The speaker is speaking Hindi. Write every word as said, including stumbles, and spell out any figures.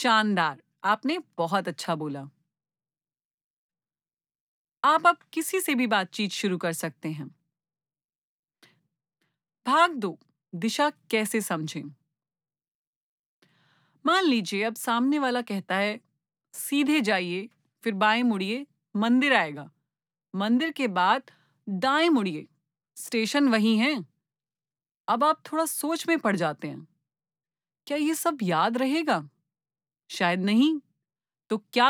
शानदार! आपने बहुत अच्छा बोला। आप अब किसी से भी बातचीत शुरू कर सकते हैं। भाग दो, दिशा कैसे समझें? मान लीजिए अब सामने वाला कहता है, सीधे जाइए, फिर बाएं मुड़िए, मंदिर आएगा। मंदिर के बाद दाएं मुड़िए, स्टेशन वही है। अब आप थोड़ा सोच में पड़ जाते हैं। क्या ये सब याद रहेगा? शायद नहीं। तो क्या